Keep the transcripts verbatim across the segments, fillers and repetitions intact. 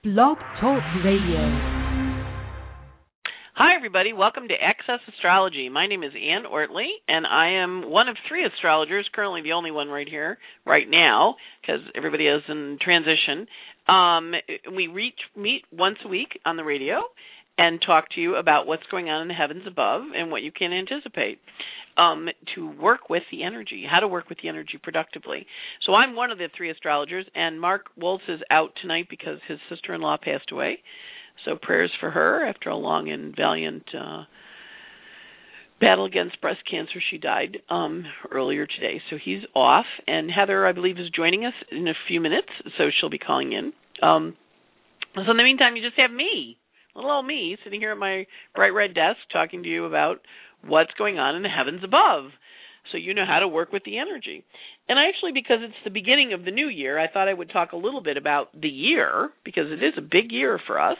Blog Talk Radio. Hi, everybody. Welcome to Access Astrology. My name is Ann Ortley, and I am one of three astrologers, currently the only one right here, right now, because everybody is in transition. Um, we reach, meet once a week on the radio and talk to you about what's going on in the heavens above and what you can anticipate um, to work with the energy, how to work with the energy productively. So I'm one of the three astrologers, and Mark Woltz is out tonight because his sister-in-law passed away. So prayers for her after a long and valiant uh, battle against breast cancer. She died um, earlier today, so he's off. And Heather, I believe, is joining us in a few minutes, so she'll be calling in. Um, so in the meantime, you just have me, little old me, sitting here at my bright red desk talking to you about what's going on in the heavens above, so you know how to work with the energy. And actually, because it's the beginning of the new year, I thought I would talk a little bit about the year, because it is a big year for us.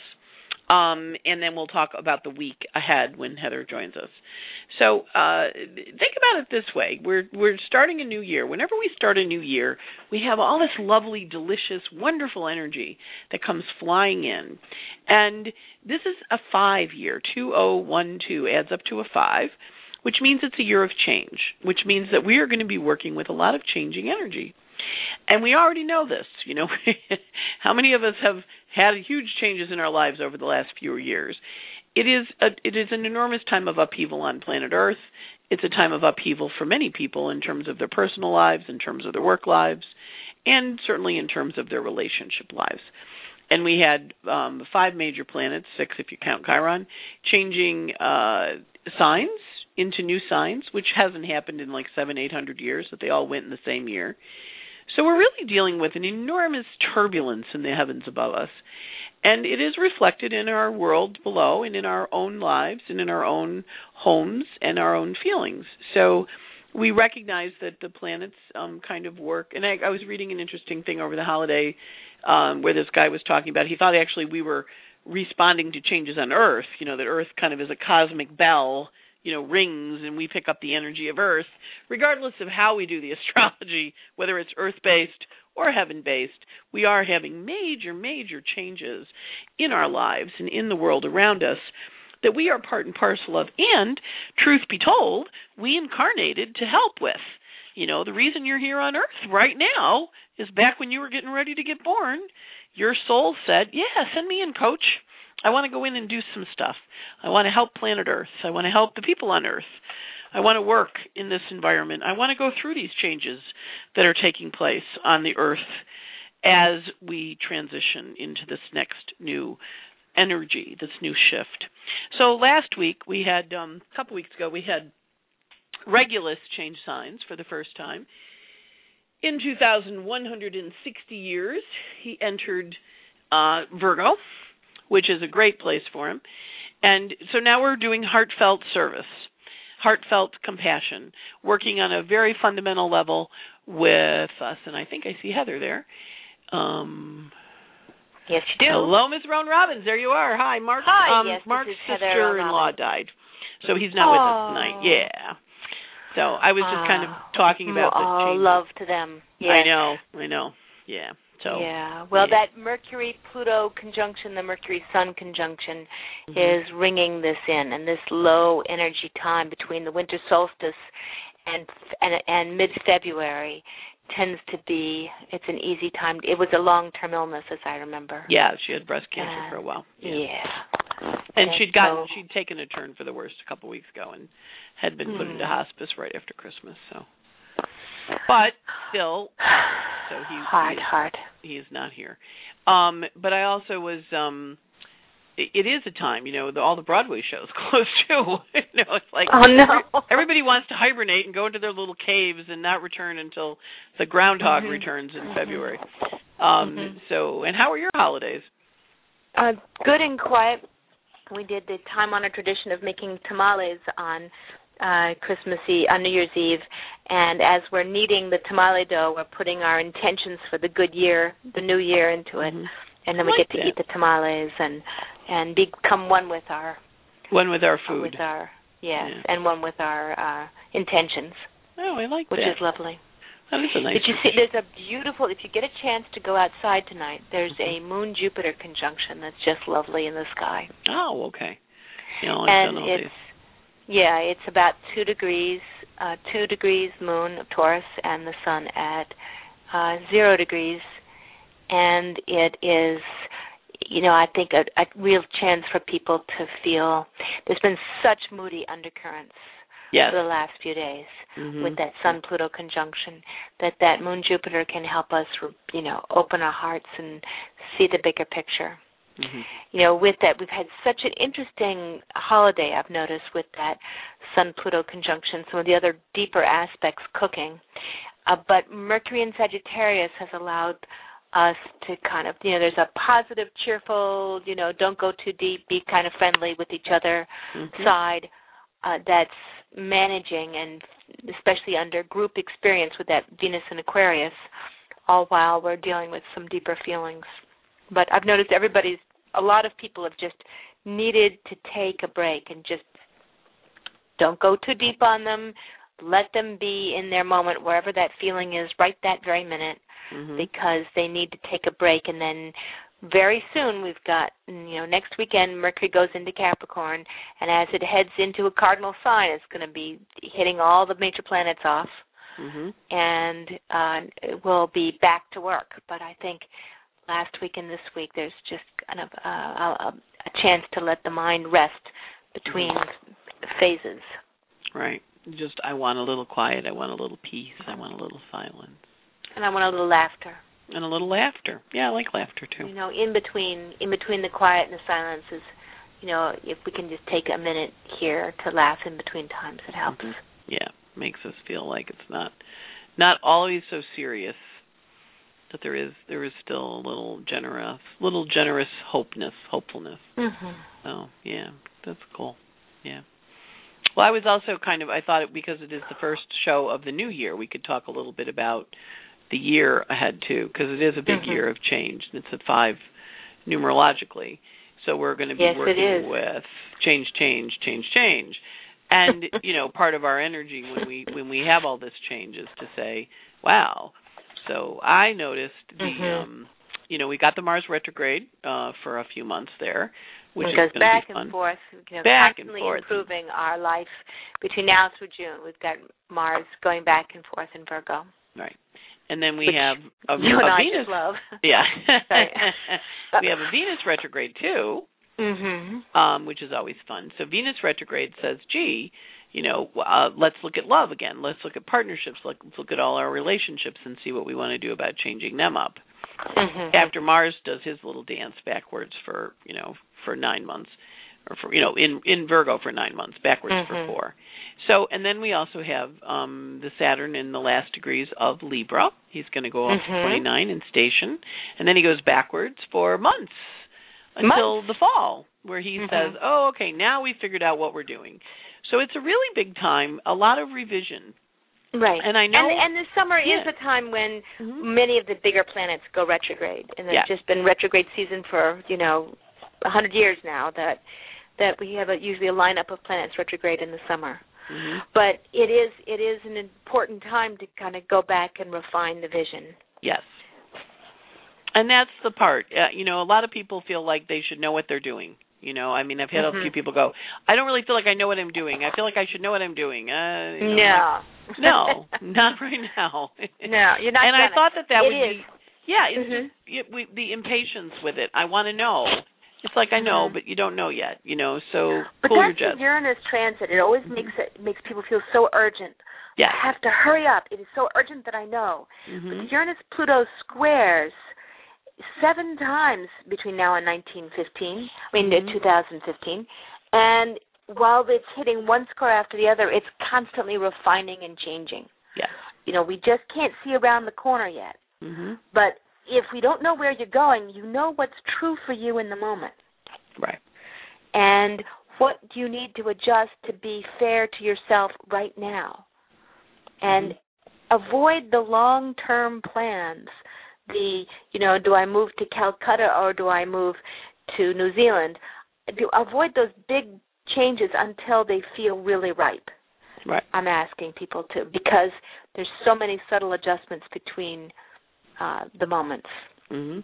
Um, and then we'll talk about the week ahead when Heather joins us. So uh, think about it this way. We're we're starting a new year. Whenever we start a new year, we have all this lovely, delicious, wonderful energy that comes flying in. And this is a five-year. two thousand twelve adds up to a five, which means it's a year of change, which means that we are going to be working with a lot of changing energy. And we already know this, you know. How many of us have had huge changes in our lives over the last few years? It is a, it is an enormous time of upheaval on planet Earth. It's a time of upheaval for many people in terms of their personal lives, in terms of their work lives, and certainly in terms of their relationship lives. And we had um, five major planets, six if you count Chiron, changing uh, signs into new signs, which hasn't happened in like seven, eight hundred years, that they all went in the same year. So we're really dealing with an enormous turbulence in the heavens above us. And it is reflected in our world below and in our own lives and in our own homes and our own feelings. So we recognize that the planets um, kind of work. And I, I was reading an interesting thing over the holiday um, where this guy was talking about, he thought actually we were responding to changes on Earth, you know, that Earth kind of is a cosmic bell, you know, rings, and we pick up the energy of Earth, regardless of how we do the astrology, whether it's Earth-based or heaven-based. We are having major, major changes in our lives and in the world around us that we are part and parcel of. And, truth be told, we incarnated to help with. You know, the reason you're here on Earth right now is back when you were getting ready to get born, your soul said, yeah, send me in, coach. I want to go in and do some stuff. I want to help planet Earth. I want to help the people on Earth. I want to work in this environment. I want to go through these changes that are taking place on the Earth as we transition into this next new energy, this new shift. So last week we had, um, a couple weeks ago, we had Regulus change signs for the first time. In two thousand one hundred sixty years, he entered uh, Virgo, which is a great place for him. And so now we're doing heartfelt service, heartfelt compassion, working on a very fundamental level with us. And I think I see Heather there. Um, yes, you do. Hello, Miz Roan Robbins. There you are. Hi, Mark. Hi, um, yes, Mark's this is sister-in-law died, so he's not oh. with us tonight. Yeah. So I was just kind of talking about the oh, changes. love to them. Yes. I know, I know. Yeah. So, yeah, well, yeah. that Mercury-Pluto conjunction, the Mercury-Sun conjunction, mm-hmm. is ringing this in, and this low energy time between the winter solstice and and, and mid-February tends to be, it's an easy time. It was a long-term illness, as I remember. Yeah, she had breast cancer uh, for a while. Yeah. yeah. And she'd gotten, so, she'd taken a turn for the worse a couple weeks ago and had been hmm. put into hospice right after Christmas, so. But still, so he, hard, he, hard. he is not here. Um, but I also was, um, it, it is a time, you know, the, all the Broadway shows close too. you know, it's like oh, no. every, everybody wants to hibernate and go into their little caves and not return until the groundhog mm-hmm. returns in mm-hmm. February. Um, mm-hmm. So, and how were your holidays? Uh, good and quiet. We did the time-honored tradition of making tamales on uh, Christmas Eve, on New Year's Eve, and as we're kneading the tamale dough, we're putting our intentions for the good year, the new year, into it, mm-hmm. and then I we like get to that. eat the tamales and and become one with our one with our food, with our yes, yeah. and one with our uh, intentions. Oh, I like which that. is lovely. That is a nice. Did you see? There's a beautiful. If you get a chance to go outside tonight, there's a Moon-Jupiter conjunction that's just lovely in the sky. Oh, okay. You know, I've and done all it's these. yeah, it's about two degrees, uh, two degrees Moon of Taurus, and the Sun at uh, zero degrees, and it is. You know, I think a, a real chance for people to feel. There's been such moody undercurrents. Yes. For the last few days mm-hmm. with that Sun-Pluto conjunction, that that Moon-Jupiter can help us, you know, open our hearts and see the bigger picture. Mm-hmm. You know, with that, we've had such an interesting holiday, I've noticed, with that Sun-Pluto conjunction, some of the other deeper aspects cooking. Uh, but Mercury in Sagittarius has allowed us to kind of, you know, there's a positive, cheerful, you know, don't go too deep, be kind of friendly with each other mm-hmm. side uh, that's managing, and especially under group experience with that Venus in Aquarius, all while we're dealing with some deeper feelings. But I've noticed everybody's, a lot of people have just needed to take a break and just don't go too deep on them. Let them be in their moment, wherever that feeling is, right that very minute, mm-hmm. because they need to take a break. And then very soon we've got, you know, next weekend Mercury goes into Capricorn, and as it heads into a cardinal sign, it's going to be hitting all the major planets off, mm-hmm. and uh, we'll be back to work. But I think last week and this week there's just kind of uh, a, a chance to let the mind rest between mm-hmm. phases. Right. Just, I want a little quiet, I want a little peace, I want a little silence. And I want a little laughter. And a little laughter. Yeah, I like laughter too. You know, in between in between the quiet and the silence is, you know, if we can just take a minute here to laugh in between times, it helps. Mm-hmm. Yeah, makes us feel like it's not not always so serious. That there is there is still a little generous little generous hopeness, hopefulness. Mm-hmm. So yeah, that's cool. Yeah. Well, I was also kind of I thought it, because it is the first show of the new year, we could talk a little bit about the year ahead too, because it is a big mm-hmm. year of change. It's at five numerologically, so we're going to be yes, working with change, change, change, change, and you know, part of our energy when we when we have all this change is to say, wow. So I noticed the, mm-hmm. um, you know, we got the Mars retrograde uh, for a few months there, which it is goes going back to be fun. and forth, you know, back constantly and forth. improving our life between now through June. We've got Mars going back and forth in Virgo. Right. And then we Which have a, you a and I Venus. just love. Yeah. We have a Venus retrograde too, mm-hmm. um, which is always fun. So Venus retrograde says, gee, you know, uh, let's look at love again. Let's look at partnerships. Let's look at all our relationships and see what we want to do about changing them up. Mm-hmm. After Mars does his little dance backwards for, you know, for nine months, or for, you know, in, in Virgo for nine months, backwards mm-hmm. for four. So, and then we also have um, the Saturn in the last degrees of Libra. He's going to go up mm-hmm. to twenty-nine in station, and then he goes backwards for months until months. the fall, where he mm-hmm. says, oh, okay, now we've figured out what we're doing. So it's a really big time, a lot of revision. Right. And I know. And, and the summer yeah. is a time when mm-hmm. many of the bigger planets go retrograde, and there's yeah. just been retrograde season for, you know, a hundred years now. That that we have a, usually a lineup of planets retrograde in the summer. Mm-hmm. But it is it is an important time to kind of go back and refine the vision. Yes. And that's the part. Uh, you know, a lot of people feel like they should know what they're doing. You know, I mean, I've had mm-hmm. a few people go, I don't really feel like I know what I'm doing. I feel like I should know what I'm doing. Uh, you know, no. Like, no, not right now. No, you're not. And I thought that that it would is. be, yeah, it's mm-hmm. just it, we, the impatience with it. I want to know. It's like I know, mm-hmm. but you don't know yet. You know, so but cool your that's jets. the Uranus transit. It always mm-hmm. makes it makes people feel so urgent. Yeah. I have to hurry up. It is so urgent that I know. Mm-hmm. But Uranus Pluto squares seven times between now and nineteen fifteen. I mean, mm-hmm. two thousand fifteen, and while it's hitting one square after the other, it's constantly refining and changing. Yes. You know, we just can't see around the corner yet. Mm-hmm. But if we don't know where you're going, you know what's true for you in the moment. Right. And what do you need to adjust to be fair to yourself right now? And mm-hmm. avoid the long-term plans. The, you know, do I move to Calcutta or do I move to New Zealand? Do, avoid those big changes until they feel really ripe. Right. I'm asking people to, because there's so many subtle adjustments between uh, the moments. Mm-hmm.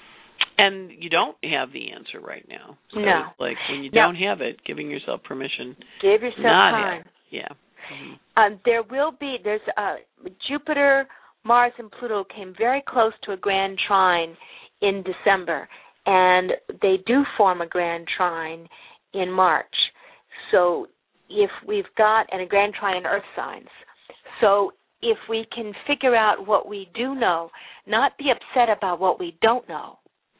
And you don't have the answer right now. So no. It's like when you now, don't have it, giving yourself permission. Give yourself not time. Have it. Yeah. Mm-hmm. Um, there will be, there's uh, Jupiter, Mars, and Pluto came very close to a grand trine in December, and they do form a grand trine in March. So if we've got, and a grand trine in Earth signs, so if we can figure out what we do know, not be upset about what we don't know,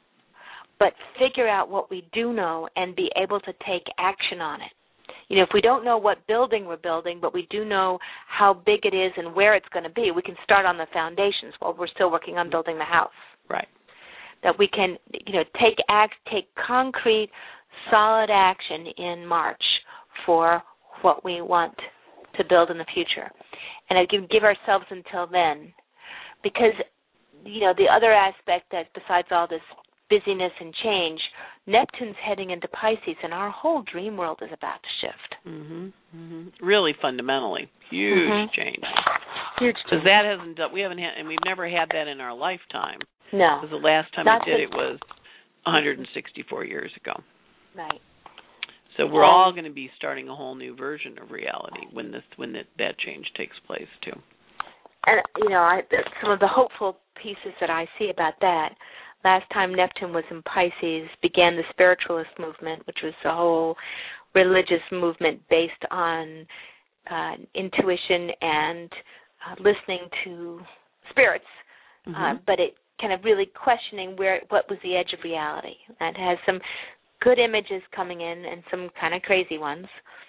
but figure out what we do know and be able to take action on it. You know, if we don't know what building we're building, but we do know how big it is and where it's going to be, we can start on the foundations while we're still working on building the house. Right. That we can, you know, take act, take concrete, solid action in March for what we want to build in the future. And I give, give ourselves until then. Because, you know, the other aspect that besides all this busyness and change, Neptune's heading into Pisces, and our whole dream world is about to shift. Mm-hmm. Mm-hmm. Really fundamentally. Huge mm-hmm. change. Huge change. Because that hasn't done, we haven't had, and we've never had that in our lifetime. No. Because the last time Not we did it was one hundred sixty-four years ago. Right. So we're um, all going to be starting a whole new version of reality when this when that, that change takes place too. And you know, I, some of the hopeful pieces that I see about that. Last time Neptune was in Pisces, began the spiritualist movement, which was a whole religious movement based on uh, intuition and uh, listening to spirits, mm-hmm. uh, but it kind of really questioning where what was the edge of reality. And it has some good images coming in and some kind of crazy ones.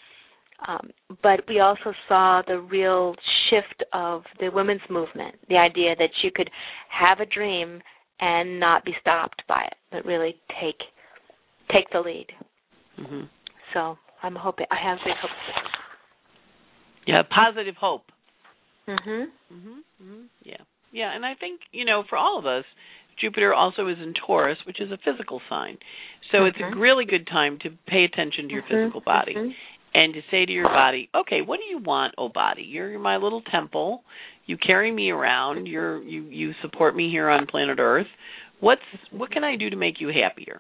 Um, but we also saw the real shift of the women's movement, the idea that you could have a dream and not be stopped by it, but really take take the lead. Mm-hmm. So I'm hoping I have big hopes. Yeah, positive hope. Mhm. Mhm. Mhm. Yeah. Yeah, and I think you know for all of us, Jupiter also is in Taurus, which is a physical sign. So mm-hmm. it's a really good time to pay attention to your mm-hmm. physical body mm-hmm. and to say to your body, okay, what do you want, oh body? You're my little temple. You carry me around. You're you you support me here on planet Earth. What's what can I do to make you happier?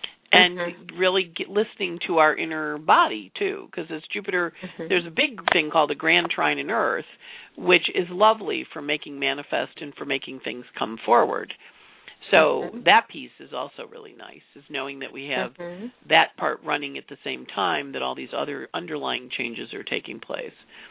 And mm-hmm. really get listening to our inner body too, because as Jupiter, mm-hmm. there's a big thing called the Grand Trine in Earth, which is lovely for making manifest and for making things come forward. So mm-hmm. that piece is also really nice, is knowing that we have mm-hmm. that part running at the same time that all these other underlying changes are taking place.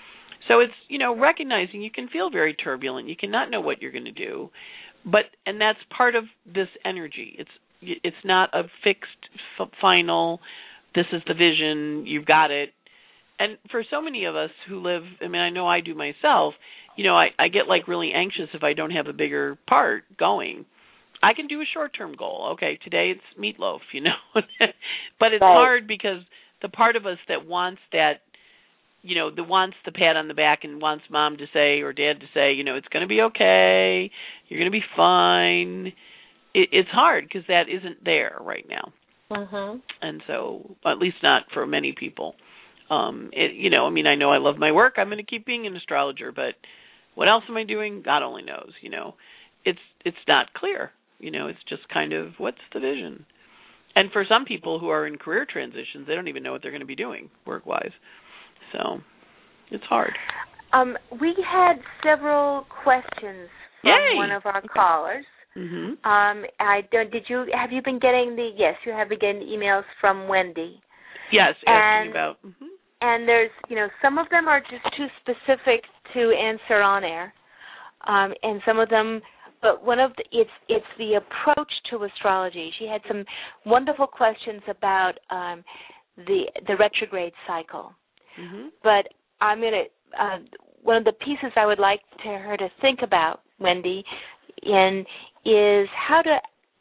So it's, you know, recognizing you can feel very turbulent. You cannot know what you're going to do. But, and that's part of this energy. It's it's not a fixed, f- final, this is the vision, you've got it. And for so many of us who live, I mean, I know I do myself, you know, I, I get like really anxious if I don't have a bigger part going. I can do a short-term goal. Okay, today it's meatloaf, you know. But it's right. hard because the part of us that wants that, you know, that wants the pat on the back and wants mom to say or dad to say, you know, it's going to be okay, you're going to be fine. It, it's hard because that isn't there right now. Mm-hmm. And so, at least not for many people. Um, it, you know, I mean, I know I love my work. I'm going to keep being an astrologer, but what else am I doing? God only knows, you know. It's it's not clear. You know, it's just kind of, what's the vision? And for some people who are in career transitions, they don't even know what they're going to be doing work-wise. So it's hard. Um, we had several questions from Yay! one of our callers. Mm-hmm. Um, I don't, did you have you been getting the yes? You have been getting emails from Wendy. Yes, asking and, about. Mm-hmm. And there's, you know, some of them are just too specific to answer on air, um, and some of them. But one of the, it's it's the approach to astrology. She had some wonderful questions about um, the the retrograde cycle. Mm-hmm. But I'm gonna uh, one of the pieces I would like to her to think about, Wendy, in is how to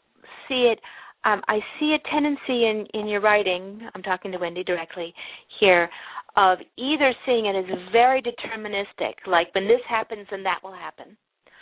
see it. Um, I see a tendency in, in your writing, I'm talking to Wendy directly here, of either seeing it as very deterministic, like when this happens, then that will happen,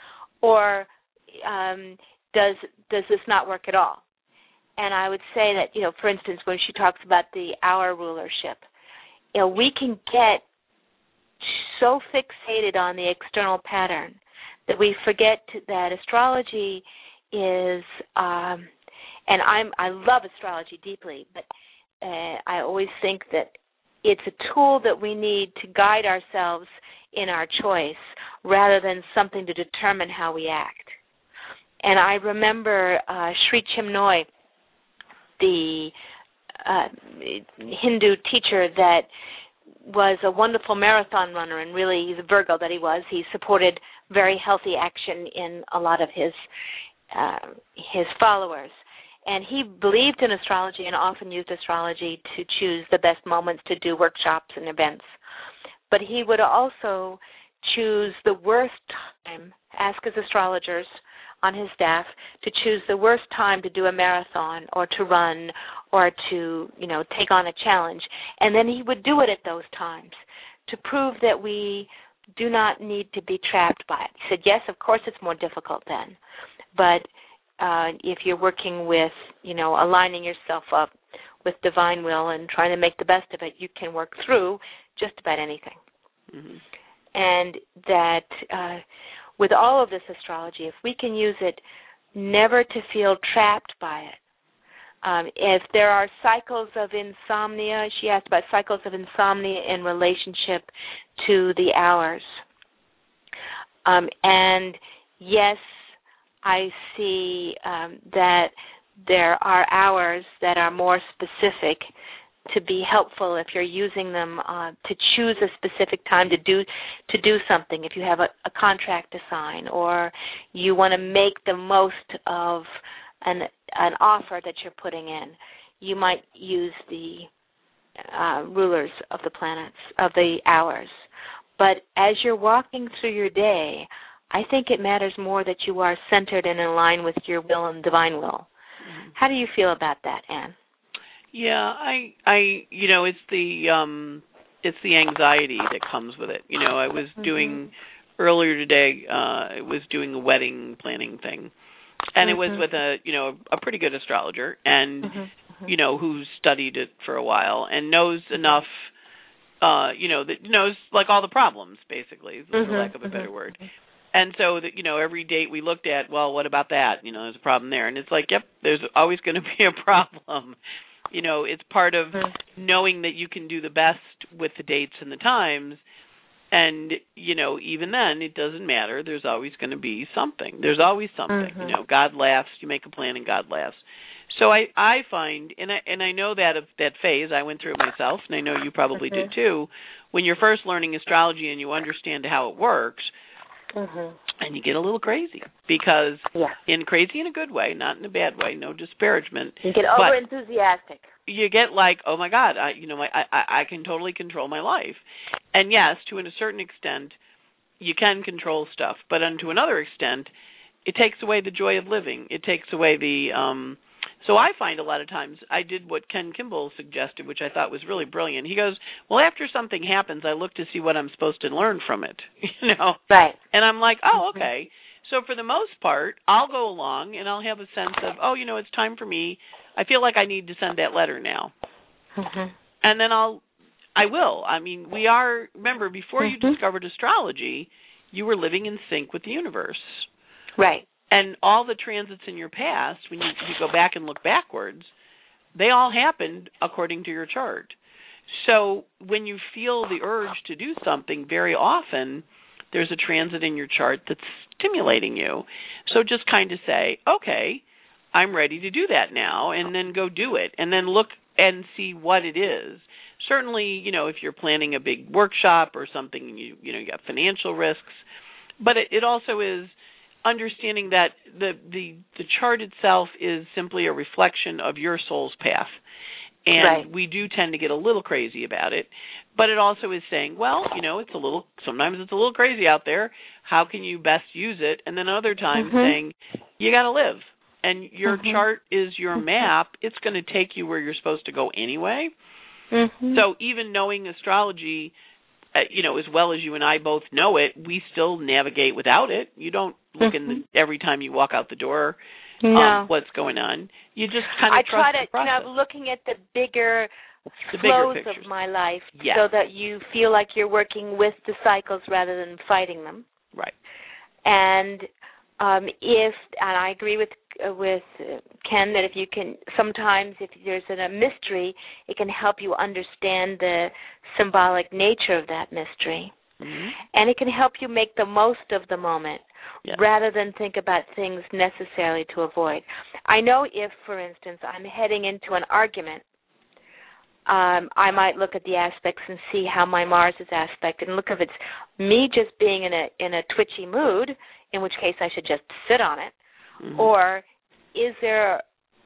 or um, does does this not work at all? And I would say that, you know, for instance, when she talks about the hour rulership, you know, we can get so fixated on the external pattern that we forget to, that astrology is, um, and I'm I love astrology deeply, but uh, I always think that it's a tool that we need to guide ourselves in our choice rather than something to determine how we act. And I remember uh, Sri Chinmoy, the uh, Hindu teacher that was a wonderful marathon runner, and really he's a Virgo that he was. He supported very healthy action in a lot of his uh, his followers. And he believed in astrology and often used astrology to choose the best moments to do workshops and events. But he would also choose the worst time, ask his astrologers on his staff to choose the worst time to do a marathon or to run or to, you know, take on a challenge. And then he would do it at those times to prove that we do not need to be trapped by it. He said, yes, of course it's more difficult then, but uh, if you're working with, you know, aligning yourself up with divine will and trying to make the best of it, you can work through just about anything. Mm-hmm. And that uh, with all of this astrology, if we can use it never to feel trapped by it. Um, if there are cycles of insomnia, she asked about cycles of insomnia in relationship to the hours. Um, and yes, I see um, that there are hours that are more specific to be helpful if you're using them uh, to choose a specific time to do to do something. If you have a, a contract to sign, or you want to make the most of an an offer that you're putting in, you might use the uh, rulers of the planets, of the hours. But as you're walking through your day, I think it matters more that you are centered and in line with your will and divine will. Mm-hmm. How do you feel about that, Anne? Yeah, I, I, you know, it's the, um, it's the anxiety that comes with it. You know, I was mm-hmm. doing earlier today. Uh, I was doing a wedding planning thing, and mm-hmm. it was with a, you know, a pretty good astrologer, and mm-hmm. you know, who studied it for a while and knows enough. Uh, you know, that knows like all the problems, basically, mm-hmm. for lack of a better mm-hmm. word. And so that, you know, every date we looked at, well, what about that? You know, there's a problem there, and it's like, yep, there's always going to be a problem. You know, it's part of knowing that you can do the best with the dates and the times. And, you know, even then, it doesn't matter. There's always going to be something. There's always something. Mm-hmm. You know, God laughs. You make a plan and God laughs. So I, I find, and I, and I know that of that phase. I went through it myself, and I know you probably mm-hmm. did too. When you're first learning astrology and you understand how it works, mm-hmm. and you get a little crazy because yeah. in crazy in a good way, not in a bad way, no disparagement. You get over enthusiastic. You get like, oh my God, I, you know, I, I, I can totally control my life. And yes, to a certain extent, you can control stuff, but to another extent, it takes away the joy of living. It takes away the. Um, so I find a lot of times I did what Ken Kimball suggested, which I thought was really brilliant. He goes, well, after something happens, I look to see what I'm supposed to learn from it, you know? Right. And I'm like, oh, okay. So for the most part, I'll go along and I'll have a sense of, oh, you know, it's time for me. I feel like I need to send that letter now. Mm-hmm. And then I'll, I will. I mean, we are, remember, before mm-hmm. you discovered astrology, you were living in sync with the universe. Right. And all the transits in your past, when you, you go back and look backwards, they all happened according to your chart. So when you feel the urge to do something, very often there's a transit in your chart that's stimulating you. So just kind of say, okay, I'm ready to do that now, and then go do it, and then look and see what it is. Certainly, you know, if you're planning a big workshop or something, you you know, you got financial risks, but it, it also is understanding that the, the the chart itself is simply a reflection of your soul's path. And right. we do tend to get a little crazy about it, but it also is saying, well, you know, it's a little, sometimes it's a little crazy out there. How can you best use it? And then other times mm-hmm. saying, you got to live. And your mm-hmm. chart is your map. It's going to take you where you're supposed to go anyway. Mm-hmm. So even knowing astrology, uh, you know, as well as you and I both know it, we still navigate without it. You don't look mm-hmm. in the, every time you walk out the door. No. Um, what's going on? You just kind of I trust try to, the process. you know, looking at the bigger the flows bigger picture of my life, yes. so that you feel like you're working with the cycles rather than fighting them. Right. And um, if, and I agree with uh, with uh, Ken that if you can, sometimes if there's a mystery, it can help you understand the symbolic nature of that mystery. Mm-hmm. And it can help you make the most of the moment yes. rather than think about things necessarily to avoid. I know if, for instance, I'm heading into an argument, um, I might look at the aspects and see how my Mars is aspected and look if it's me just being in a in a twitchy mood, in which case I should just sit on it, mm-hmm. or is there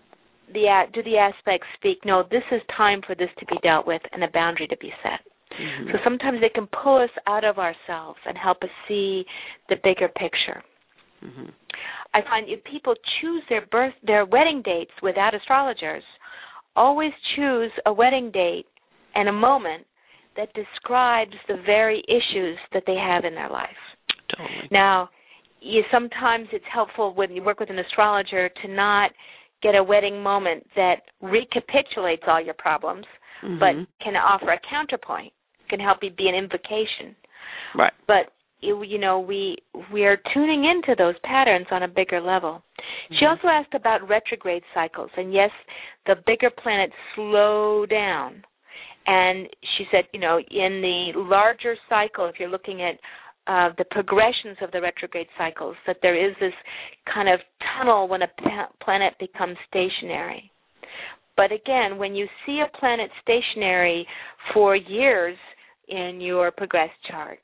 the do the aspects speak, no, this is time for this to be dealt with and a boundary to be set. Mm-hmm. So sometimes they can pull us out of ourselves and help us see the bigger picture. Mm-hmm. I find if people choose their birth, their wedding dates without astrologers, always choose a wedding date and a moment that describes the very issues that they have in their life. Totally. Now, you, sometimes it's helpful when you work with an astrologer to not get a wedding moment that recapitulates all your problems, mm-hmm. but can offer a counterpoint, can help you be an invocation. Right. But it, you know, we we are tuning into those patterns on a bigger level. Mm-hmm. She also asked about retrograde cycles, and yes, the bigger planets slow down. And she said, you know, in the larger cycle, if you're looking at uh, the progressions of the retrograde cycles, that there is this kind of tunnel when a pa- planet becomes stationary. But again, when you see a planet stationary for years in your progress chart,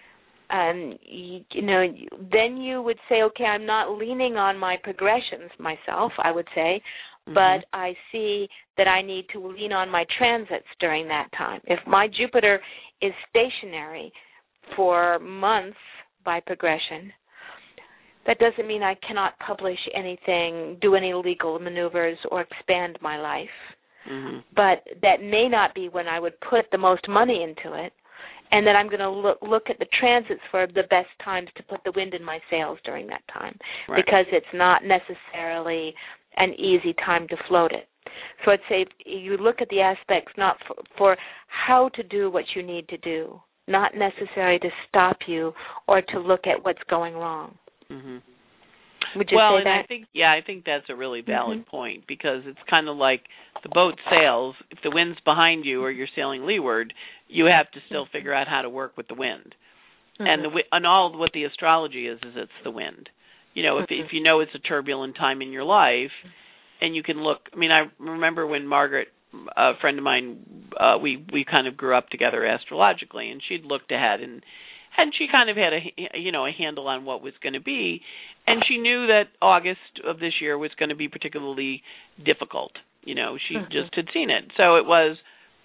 um, you, you know, then you would say, okay, I'm not leaning on my progressions myself, I would say, mm-hmm. but I see that I need to lean on my transits during that time. If my Jupiter is stationary for months by progression, that doesn't mean I cannot publish anything, do any legal maneuvers, or expand my life. Mm-hmm. But that may not be when I would put the most money into it, and then I'm going to look, look at the transits for the best times to put the wind in my sails during that time, right. because it's not necessarily an easy time to float it. So I'd say you look at the aspects not for, for how to do what you need to do, not necessarily to stop you or to look at what's going wrong. Mm-hmm. Would you well, say and that? I think, yeah, I think that's a really valid mm-hmm. point, because it's kind of like the boat sails. If the wind's behind you or you're sailing leeward, you have to still figure out how to work with the wind. Mm-hmm. And the and all what the astrology is is it's the wind. You know, if mm-hmm. if you know it's a turbulent time in your life, and you can look. I mean, I remember when Margaret, a friend of mine, uh, we we kind of grew up together astrologically, and she'd looked ahead and. And she kind of had a, you know, a handle on what was going to be, and she knew that August of this year was going to be particularly difficult. You know, she mm-hmm. just had seen it, so it was,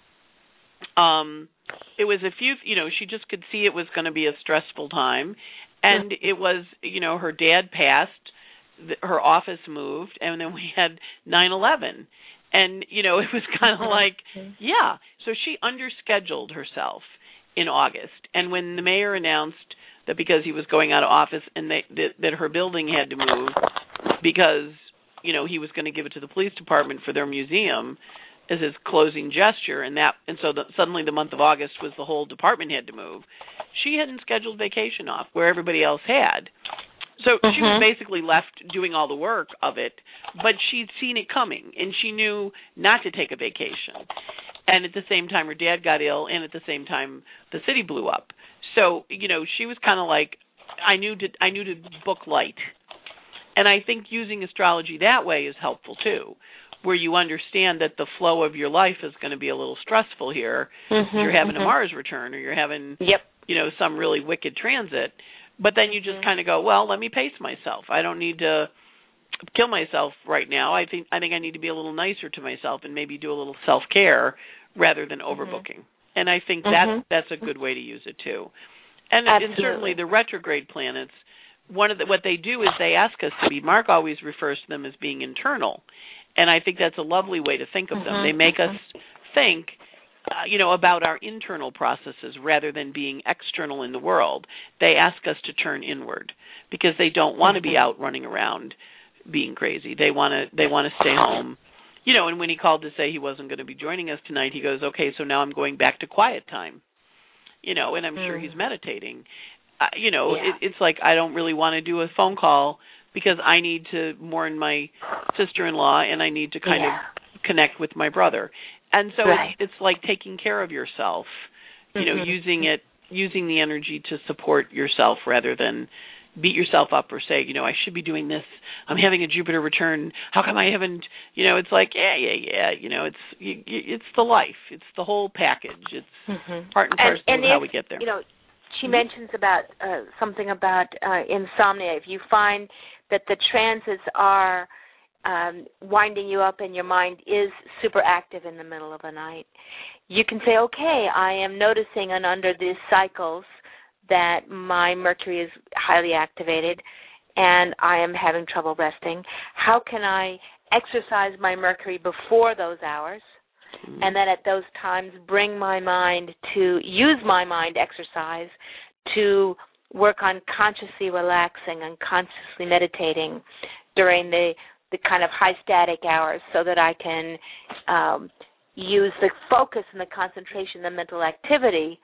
um, it was a few, you know, she just could see it was going to be a stressful time, and mm-hmm. it was, you know, her dad passed, the, her office moved, and then we had nine eleven, and you know, it was kind of mm-hmm. like, yeah, so she underscheduled herself in August. And when the mayor announced that because he was going out of office and they, that, that her building had to move because, you know, he was going to give it to the police department for their museum as his closing gesture, and that and so the, suddenly the month of August was the whole department had to move, she hadn't scheduled vacation off where everybody else had. So mm-hmm. she was basically left doing all the work of it, but she'd seen it coming, and she knew not to take a vacation. And at the same time, her dad got ill, and at the same time, the city blew up. So, you know, she was kind of like, I knew to I knew to book light. And I think using astrology that way is helpful, too, where you understand that the flow of your life is going to be a little stressful here. Mm-hmm, you're having mm-hmm. a Mars return, or you're having, yep. you know, some really wicked transit. But then you just mm-hmm. kind of go, well, let me pace myself. I don't need to kill myself right now. I think I think I need to be a little nicer to myself and maybe do a little self-care rather than overbooking. Mm-hmm. And I think mm-hmm. that that's a good way to use it too. And, and certainly the retrograde planets, one of the, what they do is they ask us to be. Mark always refers to them as being internal, and I think that's a lovely way to think of mm-hmm. them. They make us think, uh, you know, about our internal processes rather than being external in the world. They ask us to turn inward because they don't want to be out running around being crazy. They want to they want to stay home you know, and when he called to say he wasn't going to be joining us tonight, he goes, okay, so now I'm going back to quiet time, you know, and I'm mm. sure he's meditating. Uh, you know, yeah. it, it's like I don't really want to do a phone call because I need to mourn my sister-in-law and I need to kind yeah. of connect with my brother. And so right. it's, it's like taking care of yourself, you mm-hmm. know, using it, using the energy to support yourself rather than beat yourself up or say, you know, I should be doing this. I'm having a Jupiter return. How come I haven't, you know, it's like, yeah, yeah, yeah, you know, it's you, it's the life. It's the whole package. It's mm-hmm. part and parcel and, and of if, how we get there. You know, she mm-hmm. mentions about uh, something about uh, insomnia. If you find that the transits are um, winding you up and your mind is super active in the middle of the night, you can say, okay, I am noticing and under these cycles that my Mercury is highly activated and I am having trouble resting. How can I exercise my Mercury before those hours? Mm-hmm. And then at those times bring my mind to, use my mind exercise to work on consciously relaxing and consciously meditating during the, the kind of high static hours so that I can um, use the focus and the concentration, the mental activity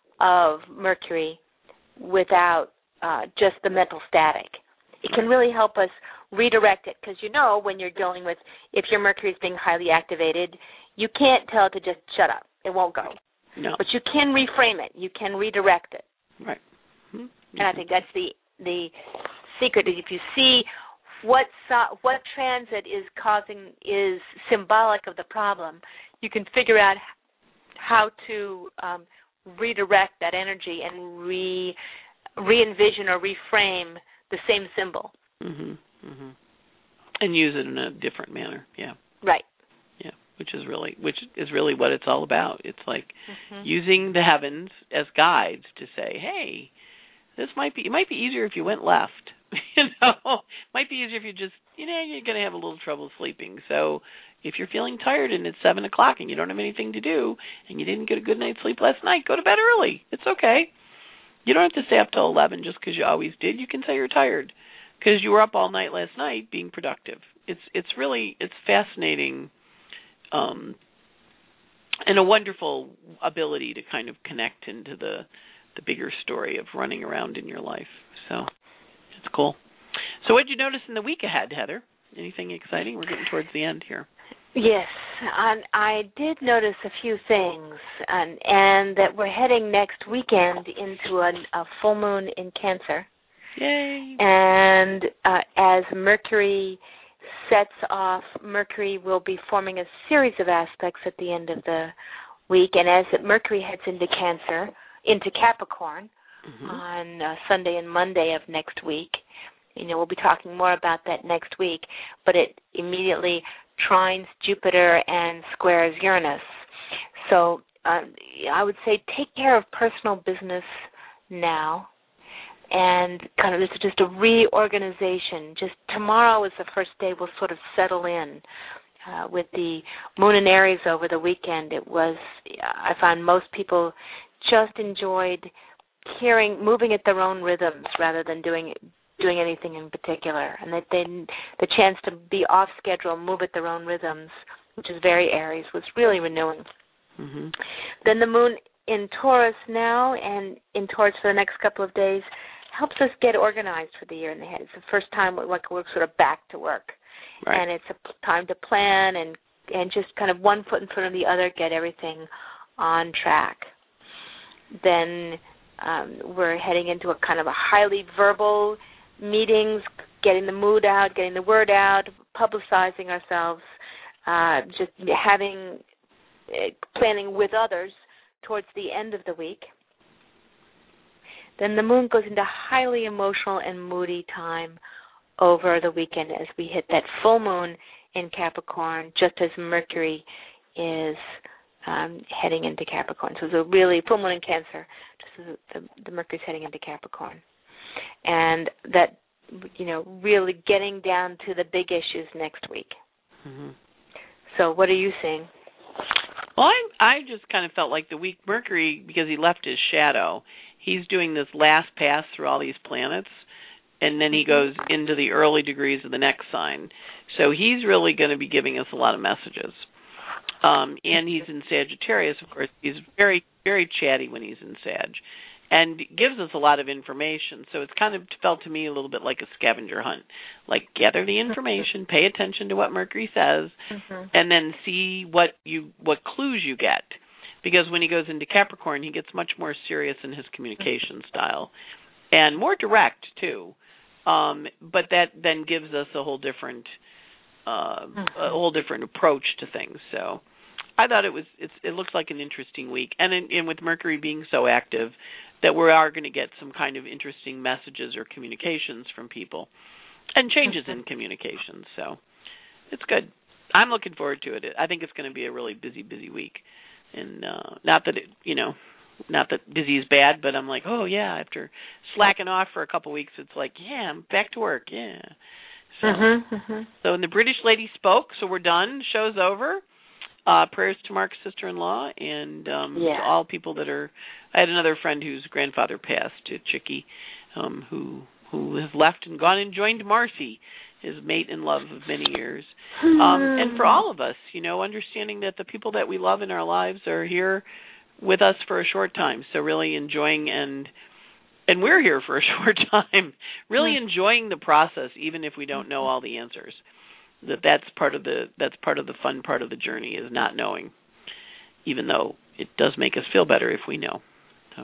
of Mercury without uh, just the mental static. It can really help us redirect it because, you know, when you're dealing with, if your Mercury is being highly activated, you can't tell it to just shut up. It won't go. No. But you can reframe it. You can redirect it. Right. Mm-hmm. And I think that's the the secret. If you see what so, what transit is causing, is symbolic of the problem, you can figure out how to um, redirect that energy and re re-envision or reframe the same symbol. Mm-hmm. Mm-hmm. And use it in a different manner. Yeah. Right. Yeah, which is really which is really what it's all about. It's like mm-hmm. using the heavens as guides to say, hey, this might be it might be easier if you went left. you know, might be easier if you just, you know, you're going to have a little trouble sleeping. So if you're feeling tired and it's seven o'clock and you don't have anything to do and you didn't get a good night's sleep last night, go to bed early. It's okay. You don't have to stay up till eleven just because you always did. You can say you're tired because you were up all night last night being productive. It's it's really it's fascinating, um, and a wonderful ability to kind of connect into the the bigger story of running around in your life. So it's cool. So what did you notice in the week ahead, Heather? Anything exciting? We're getting towards the end here. Yes, and I did notice a few things, and, and that we're heading next weekend into a, a full moon in Cancer. Yay! And uh, as Mercury sets off, Mercury will be forming a series of aspects at the end of the week, and as it, Mercury heads into Cancer, into Capricorn, mm-hmm. on uh, Sunday and Monday of next week, you know, we'll be talking more about that next week, but it immediately trines Jupiter and squares Uranus. So um, I would say take care of personal business now, and kind of this is just a reorganization. Just tomorrow is the first day we'll sort of settle in. Uh, with the moon in Aries over the weekend, it was, I found most people just enjoyed hearing, moving at their own rhythms rather than doing doing anything in particular, and that they, the chance to be off schedule, move at their own rhythms, which is very Aries, was really renewing. Mm-hmm. Then the moon in Taurus now, and in Taurus for the next couple of days, helps us get organized for the year in ahead. It's the first time we're, like, we're sort of back to work, right. and it's a time to plan and and just kind of one foot in front of the other, get everything on track. Then um, we're heading into a kind of a highly verbal meetings, getting the mood out, getting the word out, publicizing ourselves, uh, just having, uh, planning with others towards the end of the week. Then the moon goes into highly emotional and moody time over the weekend as we hit that full moon in Capricorn, just as Mercury is um, heading into Capricorn. So it's a really full moon in Cancer, just as the, the Mercury's heading into Capricorn. And that, you know, really getting down to the big issues next week. Mm-hmm. So what are you seeing? Well, I, I just kind of felt like the week Mercury, because he left his shadow, he's doing this last pass through all these planets, and then he goes into the early degrees of the next sign. So he's really going to be giving us a lot of messages. Um, and he's in Sagittarius, of course. He's very, very chatty when he's in Sag, and gives us a lot of information. So it's kind of felt to me a little bit like a scavenger hunt. Like, gather the information, pay attention to what Mercury says, mm-hmm. and then see what you what clues you get. Because when he goes into Capricorn, he gets much more serious in his communication style, and more direct, too. Um, but that then gives us a whole different uh, a whole different approach to things. So I thought it was it's, it looks like an interesting week, and, in, and with Mercury being so active, that we are going to get some kind of interesting messages or communications from people, and changes in communications. So it's good. I'm looking forward to it. I think it's going to be a really busy, busy week, and uh, not that it, you know, not that busy is bad, but I'm like, oh yeah, after slacking off for a couple weeks, it's like, yeah, I'm back to work, yeah. So, mm-hmm, mm-hmm. so and the British lady spoke, so we're done. Show's over. Uh, prayers to Mark's sister-in-law, and um, yeah. to all people that are. I had another friend whose grandfather passed, to Chicky, um, who who has left and gone and joined Marcy, his mate and love of many years. Um, and for all of us, you know, understanding that the people that we love in our lives are here with us for a short time. So really enjoying and and we're here for a short time. Really mm-hmm. enjoying the process, even if we don't know all the answers. That that's part of the that's part of the fun part of the journey, is not knowing, even though it does make us feel better if we know. So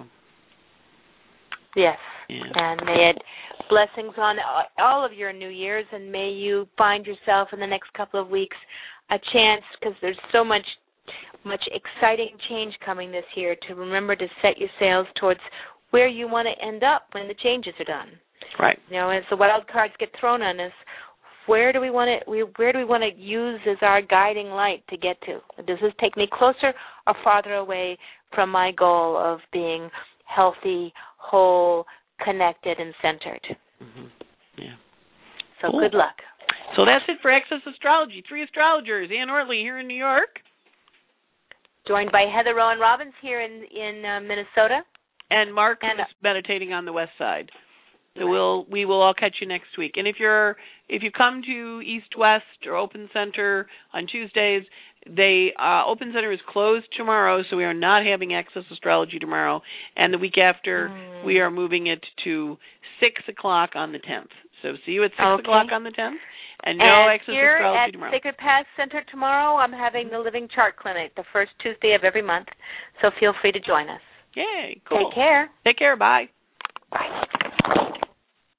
yes, yeah. And may it blessings on all of your New Year's, and may you find yourself in the next couple of weeks a chance, because there's so much much exciting change coming this year, to remember to set your sails towards where you want to end up when the changes are done. Right. You know, as the wild cards get thrown on us, where do we want to we where do we want to use as our guiding light to get to? Does this take me closer or farther away from my goal of being healthy, whole, connected, and centered? Mm-hmm. Yeah. So cool. Good luck. So that's it for Access Astrology. Three astrologers, Ann Ortley here in New York, joined by Heather Rowan Robbins here in in uh, Minnesota, and Mark, and, who's meditating on the west side. So we'll we will all catch you next week. And if you're if you come to East West or Open Center on Tuesdays, they uh, Open Center is closed tomorrow, so we are not having Access Astrology tomorrow. And the week after, mm. we are moving it to six o'clock on the tenth. So see you at six okay. o'clock on the tenth. And no and Access here Astrology at tomorrow. Sacred Path Center tomorrow, I'm having the Living Chart Clinic, the first Tuesday of every month. So feel free to join us. Yay, cool. Take care. Take care. Bye.